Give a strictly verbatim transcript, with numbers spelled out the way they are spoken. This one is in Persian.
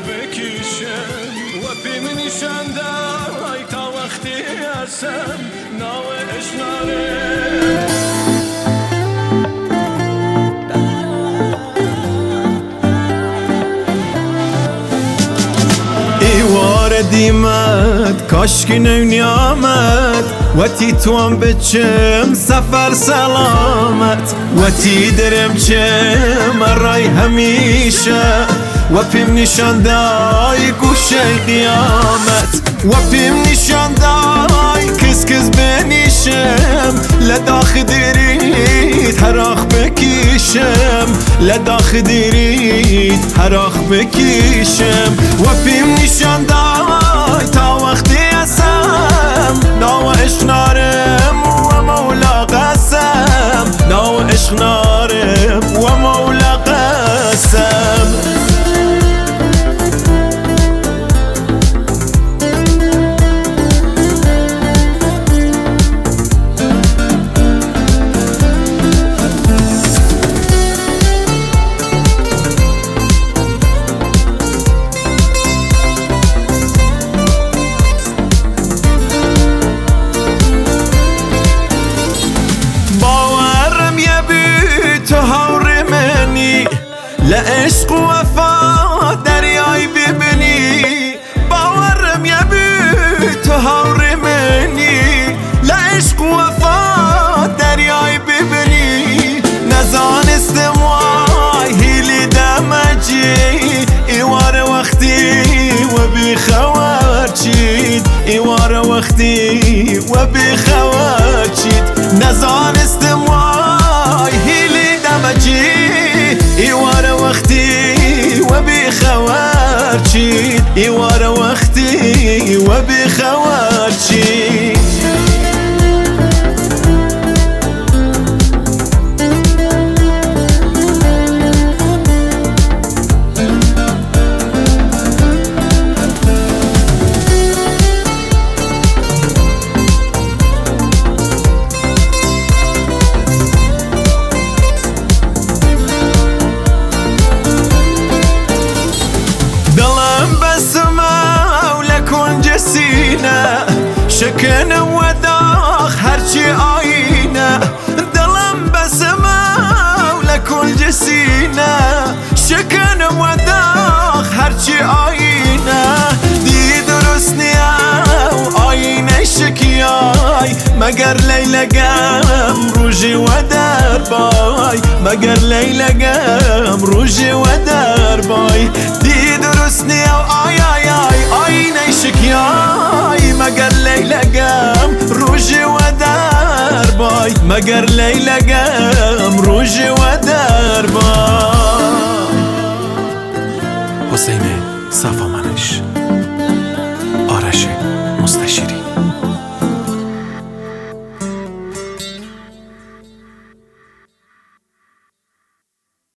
بکشم و بیم نشاندای تا وقتی هستم ناو اشناره ایوار دیمت کاشکی نونیامت و تی توام بچم سفر سلامت و تی درم چم رای همیشه و پیم نشان دای گوشه قیامت و پیم نشان دای کس کس بنیشم لداخ دیرید هراخ بکیشم لداخ دیرید هراخ بکیشم و پیم نشان دای تا وقتی هستم ناو اشنارم و مولا قسم ناو اشنارم و مولا قسم لعشق و وفا دریای ببینی باورم یبی تو هاوری منی لعشق و وفا دریای ببینی نزانستم وای هیلی دمجی ایوار وقتی و بی خوار چید ایوار وقتی و بی خوار چید نزانستم وای هیلی دمجی ایوار وقتی و بی خوار چید ایوار وقتی و بی خوار چید شکن و داغ هرچی آینه دلم بسمه لکل جسینه شکن و داغ هرچی آینه دی درست نیا و آینه شکیای مگر لیلگم روژی و دربای مگر لیلگم روژی و دربای دی درست نیا و آی آی آی آینه شکیای مگر لیلگم روژی و دربای مگر لیلگم روژی و دربای